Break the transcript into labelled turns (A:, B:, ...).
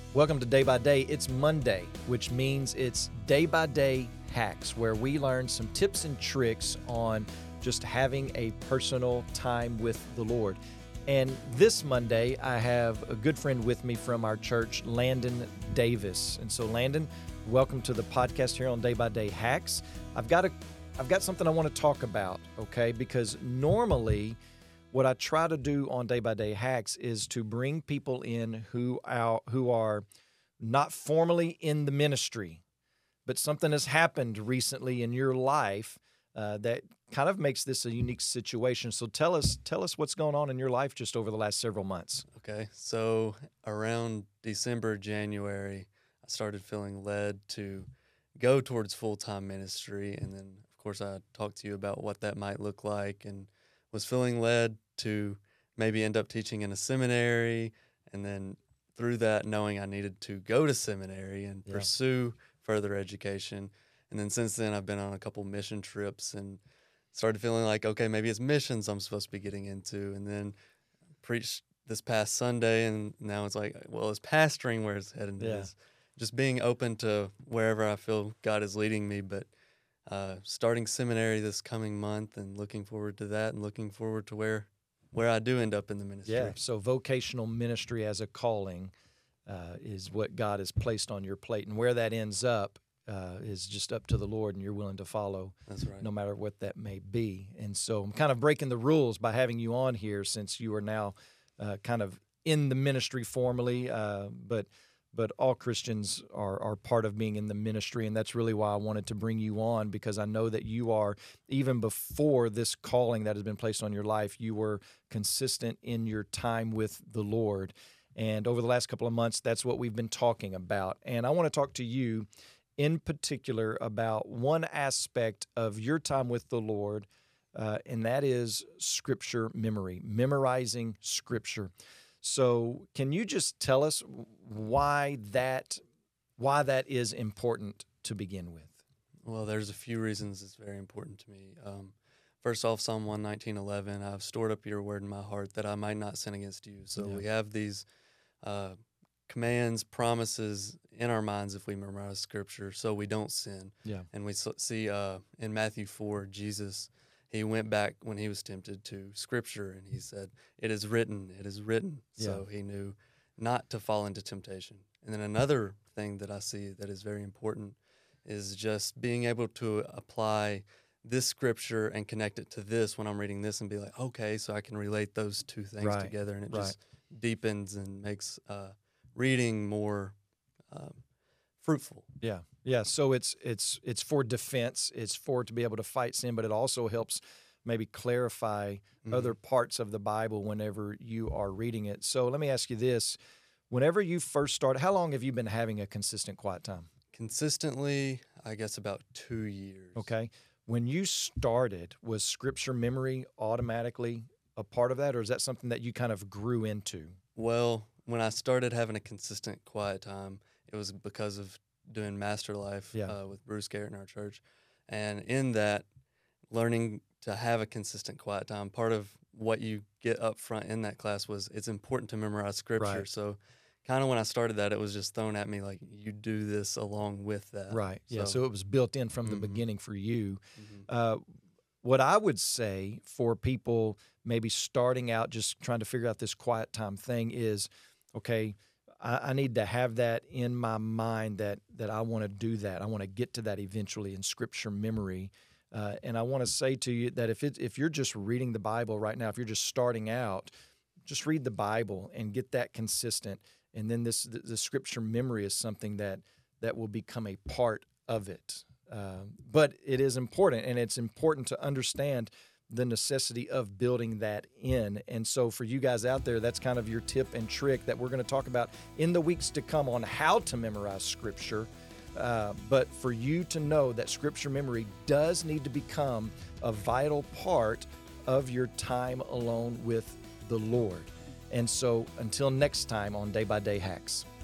A: Welcome to Day by Day. It's Monday, which means it's Day by Day Hacks, where we learn some tips and tricks on just having a personal time with the Lord. And this Monday, I have a good friend with me from our church, Landon Davis. And so, Landon, welcome to the podcast here on Day by Day Hacks. I've got something I want to talk about, okay? Because normally, what I try to do on Day by Day Hacks is to bring people in who are not formally in the ministry, but something has happened recently in your life that kind of makes this a unique situation. So tell us what's going on in your life just over the last several months.
B: Okay, so around December, January, I started feeling led to go towards full-time ministry, and then, of course, I talked to you about what that might look like, and was feeling led to maybe end up teaching in a seminary, and then through that knowing I needed to go to seminary and pursue further education. And then since then I've been on a couple mission trips and started feeling like, okay, maybe it's missions I'm supposed to be getting into, and then preached this past Sunday, and now it's like, well, is pastoring where it's headed? Is just being open to wherever I feel God is leading me, but starting seminary this coming month and looking forward to that, and looking forward to where I do end up in the ministry.
A: Yeah, so vocational ministry as a calling is what God has placed on your plate, and where that ends up is just up to the Lord, and you're willing to follow. That's right. No matter what that may be. And so I'm kind of breaking the rules by having you on here, since you are now kind of in the ministry formally, but all Christians are part of being in the ministry, and that's really why I wanted to bring you on, because I know that you are, even before this calling that has been placed on your life, you were consistent in your time with the Lord. And over the last couple of months, that's what we've been talking about. And I want to talk to you in particular about one aspect of your time with the Lord, and that is Scripture memory, memorizing Scripture. So can you just tell us why that is important to begin with?
B: Well, there's a few reasons it's very important to me. First off, Psalm 119:11, I've stored up your word in my heart that I might not sin against you. So we have these commands, promises in our minds if we memorize Scripture so we don't sin. Yeah. And we see in Matthew 4, Jesus, he went back when he was tempted to Scripture, and he said, it is written, it is written. Yeah. So he knew not to fall into temptation. And then another thing that I see that is very important is just being able to apply this Scripture and connect it to this when I'm reading this, and be like, okay, so I can relate those two things together, and it just deepens and makes reading more fruitful. Yeah.
A: Yeah, so it's for defense. It's for to be able to fight sin, but it also helps maybe clarify other parts of the Bible whenever you are reading it. So let me ask you this. Whenever you first started, how long have you been having a consistent quiet time?
B: Consistently, I guess about 2 years.
A: Okay. When you started, was Scripture memory automatically a part of that, or is that something that you kind of grew into?
B: Well, when I started having a consistent quiet time, it was because of doing Master Life with Bruce Garrett in our church. And in that, learning to have a consistent quiet time, part of what you get up front in that class was it's important to memorize Scripture. Right. So kind of when I started that, it was just thrown at me like, you do this along with that.
A: Right, so it was built in from the beginning for you. What I would say for people maybe starting out just trying to figure out this quiet time thing is, okay, I need to have that in my mind that I want to do that. I want to get to that eventually in Scripture memory. And I want to say to you that if you're just reading the Bible right now, if you're just starting out, just read the Bible and get that consistent. And then the Scripture memory is something that will become a part of it. But it is important, and it's important to understand the necessity of building that in. And so for you guys out there, that's kind of your tip and trick that we're going to talk about in the weeks to come on how to memorize Scripture. But for you to know that Scripture memory does need to become a vital part of your time alone with the Lord. And so until next time on Day by Day Hacks.